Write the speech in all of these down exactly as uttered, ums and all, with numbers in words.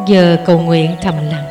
Giờ cầu nguyện thầm lặng.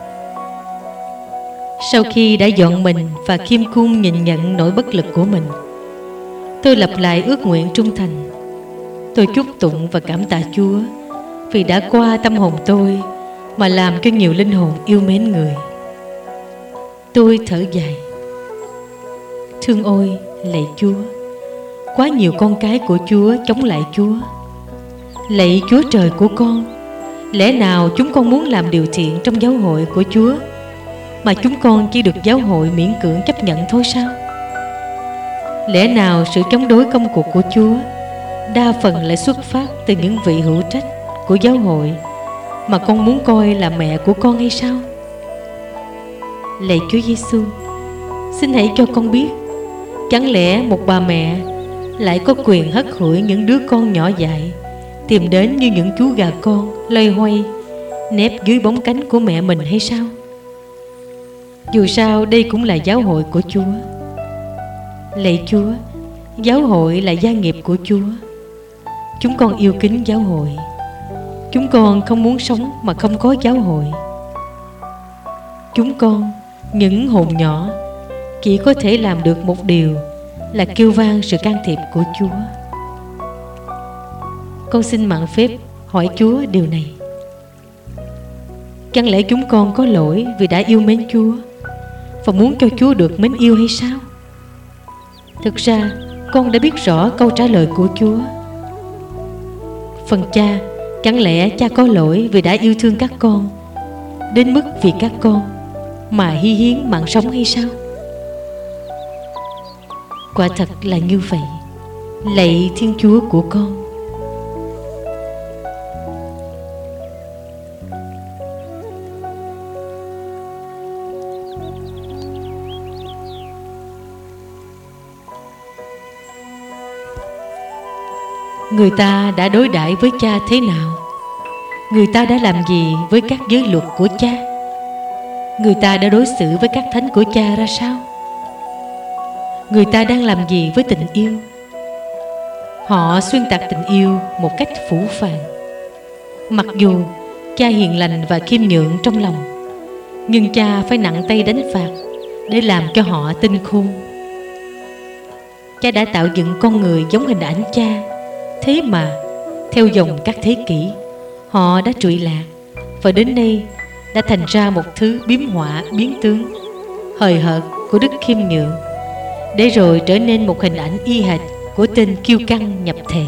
Sau khi đã dọn mình và khiêm cung nhìn nhận nỗi bất lực của mình, tôi lặp lại ước nguyện trung thành. Tôi chúc tụng và cảm tạ Chúa vì đã qua tâm hồn tôi mà làm cho nhiều linh hồn yêu mến Người. Tôi thở dài. Thương ôi, lạy Chúa, quá nhiều con cái của Chúa chống lại Chúa. Lạy Chúa trời của con, lẽ nào chúng con muốn làm điều thiện trong giáo hội của Chúa mà chúng con chỉ được giáo hội miễn cưỡng chấp nhận thôi sao? Lẽ nào sự chống đối công cuộc của Chúa đa phần lại xuất phát từ những vị hữu trách của giáo hội mà con muốn coi là mẹ của con hay sao? Lạy Chúa Giêsu, xin hãy cho con biết, chẳng lẽ một bà mẹ lại có quyền hất hủi những đứa con nhỏ dại tìm đến như những chú gà con loay hoay nép dưới bóng cánh của mẹ mình hay sao? Dù sao đây cũng là giáo hội của Chúa. Lạy Chúa, giáo hội là gia nghiệp của Chúa. Chúng con yêu kính giáo hội. Chúng con không muốn sống mà không có giáo hội. Chúng con, những hồn nhỏ, chỉ có thể làm được một điều là kêu vang sự can thiệp của Chúa. Con xin mạn phép hỏi Chúa điều này. Chẳng lẽ chúng con có lỗi vì đã yêu mến Chúa và muốn cho Chúa được mến yêu hay sao? Thực ra con đã biết rõ câu trả lời của Chúa. Phần cha, chẳng lẽ cha có lỗi vì đã yêu thương các con đến mức vì các con mà hy hiến mạng sống hay sao? Quả thật là như vậy. Lạy Thiên Chúa của con. Người ta đã đối đãi với cha thế nào? Người ta đã làm gì với các giới luật của cha? Người ta đã đối xử với các thánh của cha ra sao? Người ta đang làm gì với tình yêu? Họ xuyên tạc tình yêu một cách phũ phàng. Mặc dù cha hiền lành và khiêm nhượng trong lòng, nhưng cha phải nặng tay đánh phạt để làm cho họ tinh khôn. Cha đã tạo dựng con người giống hình ảnh cha, thế mà theo dòng các thế kỷ, họ đã trụy lạc và đến nay đã thành ra một thứ biếm họa biến tướng, hời hợt của đức khiêm nhượng, để rồi trở nên một hình ảnh y hệt của tên kiêu căng nhập thể.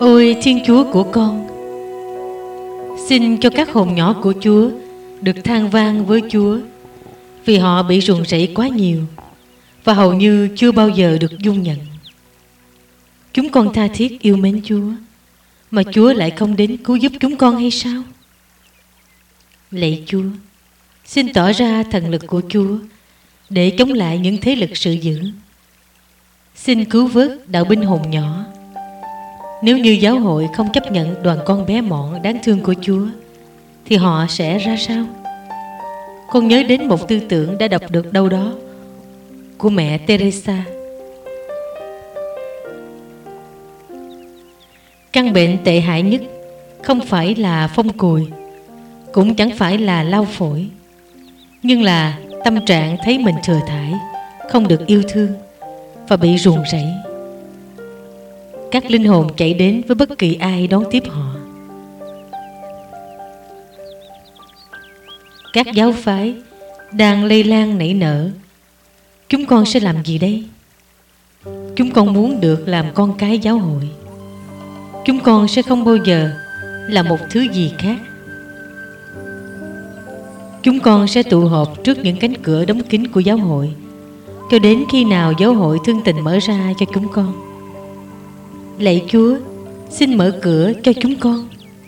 Ôi Thiên Chúa của con, xin cho các hồn nhỏ của Chúa được than vang với Chúa, vì họ bị ruồng rẫy quá nhiều và hầu như chưa bao giờ được dung nhận. Chúng con tha thiết yêu mến Chúa, mà Chúa lại không đến cứu giúp chúng con hay sao? Lạy Chúa, xin tỏ ra thần lực của Chúa để chống lại những thế lực sự dữ. Xin cứu vớt đạo binh hồn nhỏ. Nếu như giáo hội không chấp nhận đoàn con bé mọn đáng thương của Chúa, thì họ sẽ ra sao? Con nhớ đến một tư tưởng đã đọc được đâu đó của mẹ Teresa. Căn bệnh tệ hại nhất không phải là phong cùi, cũng chẳng phải là lao phổi, nhưng là tâm trạng thấy mình thừa thãi, không được yêu thương và bị ruồng rẫy. Các linh hồn chạy đến với bất kỳ ai đón tiếp họ. Các giáo phái đang lây lan nảy nở. Chúng con sẽ làm gì đây? Chúng con muốn được làm con cái giáo hội. Chúng con sẽ không bao giờ là một thứ gì khác. Chúng con sẽ tụ họp trước những cánh cửa đóng kín của giáo hội, cho đến khi nào giáo hội thương tình mở ra cho chúng con. Lạy Chúa, xin mở cửa cho chúng con.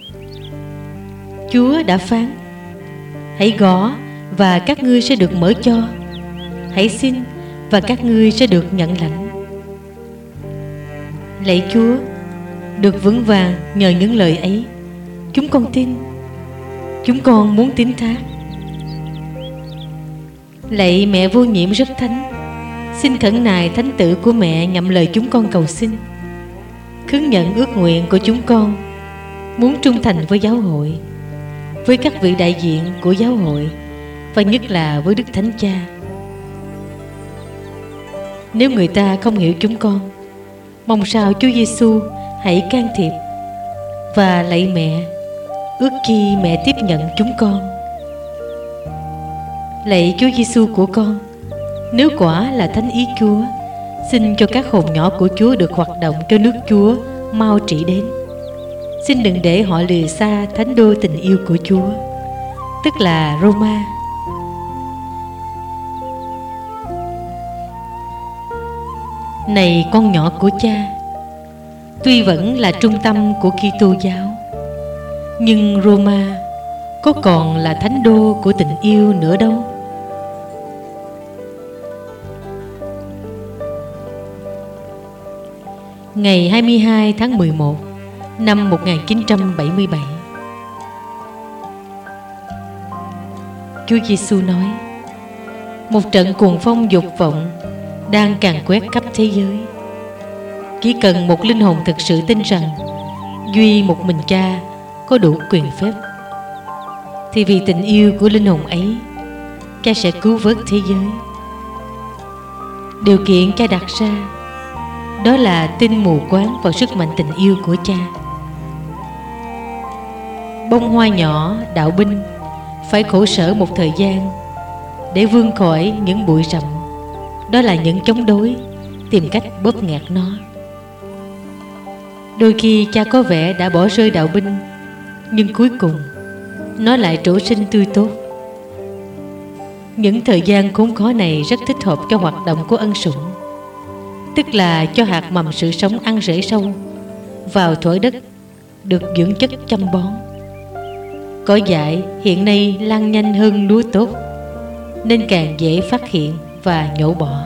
Chúa đã phán: hãy gõ và các ngươi sẽ được mở cho. Hãy xin và các ngươi sẽ được nhận lãnh. Lạy Chúa, được vững vàng nhờ những lời ấy, chúng con tin. Chúng con muốn tín thác. Lạy mẹ vô nhiễm rất thánh, xin khẩn nài thánh tử của mẹ nhậm lời chúng con cầu xin, khứng nhận ước nguyện của chúng con, muốn trung thành với giáo hội, với các vị đại diện của giáo hội, và nhất là với Đức Thánh Cha. Nếu người ta không hiểu chúng con, mong sao Chúa Giêsu hãy can thiệp. Và lạy mẹ, ước chi mẹ tiếp nhận chúng con. Lạy Chúa Giêsu của con, nếu quả là thánh ý Chúa, xin cho các hồn nhỏ của Chúa được hoạt động cho nước Chúa mau trị đến. Xin đừng để họ lìa xa thánh đô tình yêu của Chúa, tức là Roma. Này con nhỏ của Cha, tuy vẫn là trung tâm của Kitô giáo, nhưng Roma có còn là thánh đô của tình yêu nữa đâu. Ngày hai mươi hai tháng mười một năm một nghìn chín trăm bảy mươi bảy, Chúa Giêsu nói: một trận cuồng phong dục vọng đang càn quét khắp thế giới. Chỉ cần một linh hồn thực sự tin rằng duy một mình Cha có đủ quyền phép, thì vì tình yêu của linh hồn ấy, Cha sẽ cứu vớt thế giới. Điều kiện Cha đặt ra đó là tin mù quáng vào sức mạnh tình yêu của Cha. Bông hoa nhỏ đạo binh phải khổ sở một thời gian để vươn khỏi những bụi rậm, đó là những chống đối tìm cách bóp nghẹt nó. Đôi khi Cha có vẻ đã bỏ rơi đạo binh, nhưng cuối cùng nó lại trổ sinh tươi tốt. Những thời gian khốn khó này rất thích hợp cho hoạt động của ân sủng, tức là cho hạt mầm sự sống ăn rễ sâu vào thổ đất, được dưỡng chất chăm bón. Cỏ dại hiện nay lan nhanh hơn lúa tốt, nên càng dễ phát hiện và nhổ bỏ.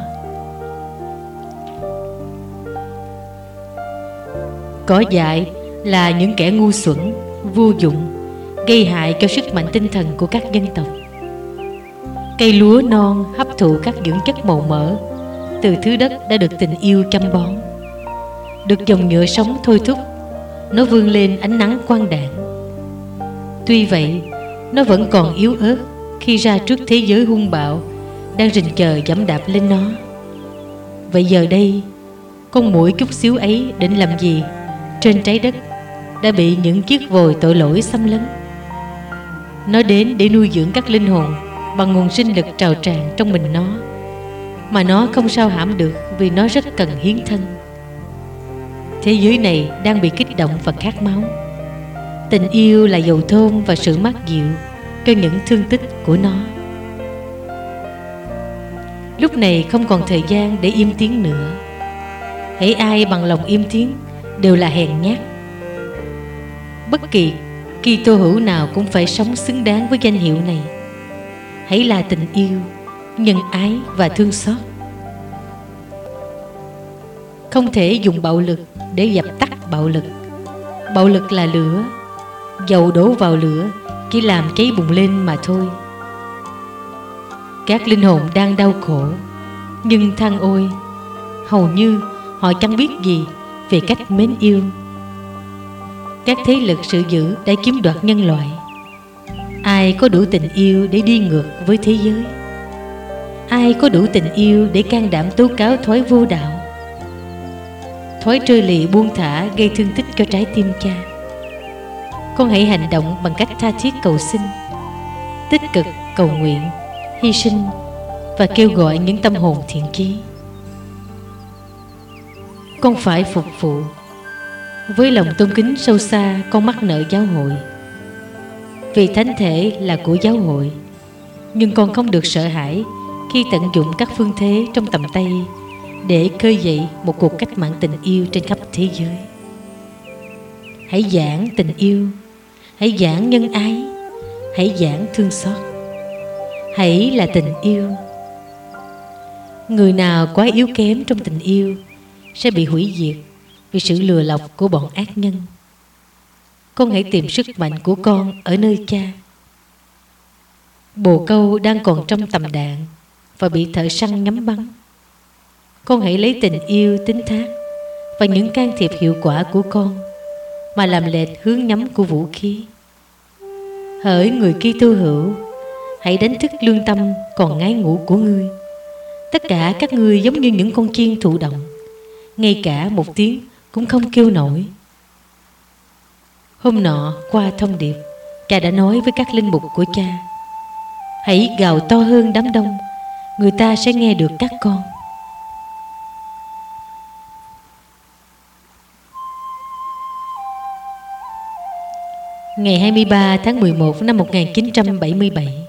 Cỏ dại là những kẻ ngu xuẩn, vô dụng, gây hại cho sức mạnh tinh thần của các dân tộc. Cây lúa non hấp thụ các dưỡng chất màu mỡ từ thứ đất đã được tình yêu chăm bón. Được dòng nhựa sống thôi thúc, nó vươn lên ánh nắng quang đãng. Tuy vậy, nó vẫn còn yếu ớt khi ra trước thế giới hung bạo đang rình chờ giẫm đạp lên nó. Vậy giờ đây, con muỗi chút xíu ấy định làm gì trên trái đất đã bị những chiếc vòi tội lỗi xâm lấn? Nó đến để nuôi dưỡng các linh hồn bằng nguồn sinh lực trào tràn trong mình nó, mà nó không sao hãm được vì nó rất cần hiến thân. Thế giới này đang bị kích động và khát máu. Tình yêu là dầu thơm và sự mát dịu cho những thương tích của nó. Lúc này không còn thời gian để im tiếng nữa. Hễ ai bằng lòng im tiếng đều là hèn nhát. Bất kỳ Kitô hữu nào cũng phải sống xứng đáng với danh hiệu này. Hãy là tình yêu, nhân ái và thương xót. Không thể dùng bạo lực để dập tắt bạo lực. Bạo lực là lửa, dầu đổ vào lửa chỉ làm cháy bùng lên mà thôi. Các linh hồn đang đau khổ, nhưng than ôi, hầu như họ chẳng biết gì về cách mến yêu. Các thế lực sự dữ đã chiếm đoạt nhân loại. Ai có đủ tình yêu để đi ngược với thế giới? Ai có đủ tình yêu để can đảm tố cáo thói vô đạo, thói trơ lì buông thả gây thương tích cho trái tim cha? Con hãy hành động bằng cách tha thiết cầu xin, tích cực cầu nguyện, hy sinh và kêu gọi những tâm hồn thiện chí. Con phải phục vụ. Với lòng tôn kính sâu xa, con mắc nợ giáo hội. Vì thánh thể là của giáo hội, nhưng con không được sợ hãi khi tận dụng các phương thế trong tầm tay để khơi dậy một cuộc cách mạng tình yêu trên khắp thế giới. Hãy giảng tình yêu, hãy giảng nhân ái, hãy giảng thương xót. Hãy là tình yêu. Người nào quá yếu kém trong tình yêu sẽ bị hủy diệt vì sự lừa lọc của bọn ác nhân. Con hãy tìm sức mạnh của con ở nơi cha. Bồ câu đang còn trong tầm đạn và bị thợ săn nhắm bắn. Con hãy lấy tình yêu tín thác và những can thiệp hiệu quả của con mà làm lệch hướng nhắm của vũ khí. Hỡi người Kitô hữu, hãy đánh thức lương tâm còn ngái ngủ của ngươi. Tất cả các ngươi giống như những con chiên thụ động, ngay cả một tiếng cũng không kêu nổi. Hôm nọ qua thông điệp, cha đã nói với các linh mục của cha: hãy gào to hơn đám đông, người ta sẽ nghe được các con. Ngày hai mươi ba tháng mười một năm một nghìn chín trăm bảy mươi bảy.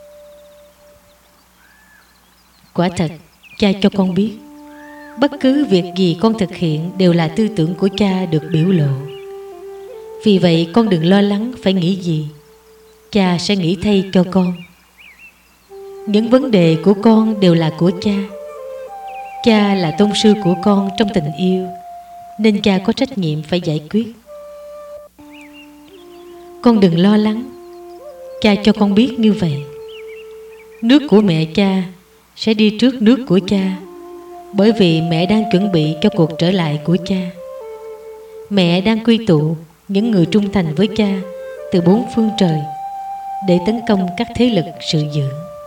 Quả thật, cha cho con biết, bất cứ việc gì con thực hiện đều là tư tưởng của cha được biểu lộ. Vì vậy con đừng lo lắng phải nghĩ gì, cha sẽ nghĩ thay cho con. Những vấn đề của con đều là của cha. Cha là tôn sư của con trong tình yêu, nên cha có trách nhiệm phải giải quyết. Con đừng lo lắng, cha cho con biết như vậy. Nước của mẹ cha sẽ đi trước nước của cha, bởi vì mẹ đang chuẩn bị cho cuộc trở lại của cha. Mẹ đang quy tụ những người trung thành với cha từ bốn phương trời để tấn công các thế lực sự dữ.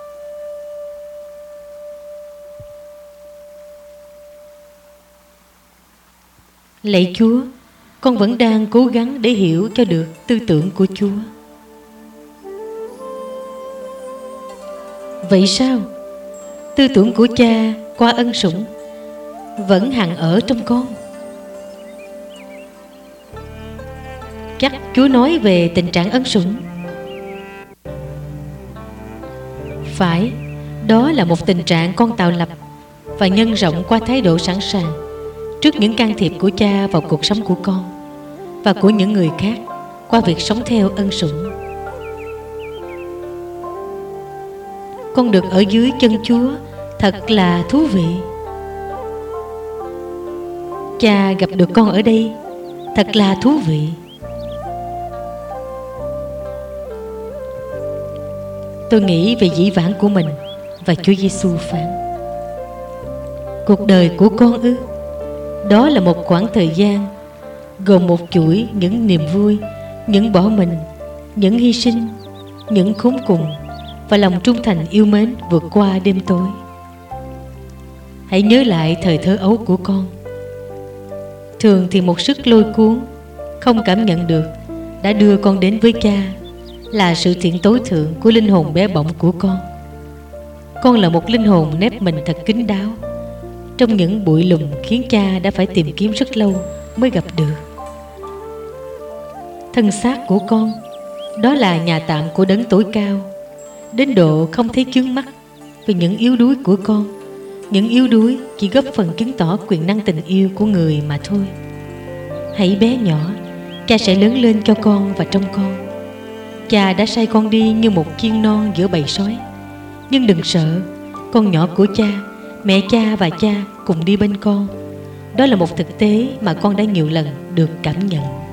Lạy Chúa, con vẫn đang cố gắng để hiểu cho được tư tưởng của Chúa. Vậy sao? Tư tưởng của cha qua ân sủng vẫn hằng ở trong con. Chắc Chúa nói về tình trạng ân sủng. Phải, đó là một tình trạng con tạo lập và nhân rộng qua thái độ sẵn sàng trước những can thiệp của cha vào cuộc sống của con và của những người khác qua việc sống theo ân sủng. Con được ở dưới chân Chúa thật là thú vị. Cha gặp được con ở đây thật là thú vị. Tôi nghĩ về dĩ vãng của mình và Chúa Giêsu phán: cuộc đời của con ư? Đó là một khoảng thời gian gồm một chuỗi những niềm vui, những bỏ mình, những hy sinh, những khốn cùng và lòng trung thành yêu mến vượt qua đêm tối. Hãy nhớ lại thời thơ ấu của con. Thường thì một sức lôi cuốn không cảm nhận được đã đưa con đến với cha là sự thiện tối thượng của linh hồn bé bỏng của con. Con là một linh hồn nép mình thật kín đáo trong những bụi lùm khiến cha đã phải tìm kiếm rất lâu mới gặp được. Thân xác của con, đó là nhà tạm của Đấng Tối Cao, đến độ không thấy chướng mắt vì những yếu đuối của con. Những yếu đuối chỉ góp phần chứng tỏ quyền năng tình yêu của người mà thôi. Hãy bé nhỏ, cha sẽ lớn lên cho con và trong con. Cha đã sai con đi như một chiên non giữa bầy sói. Nhưng đừng sợ, con nhỏ của cha, mẹ cha và cha cùng đi bên con. Đó là một thực tế mà con đã nhiều lần được cảm nhận.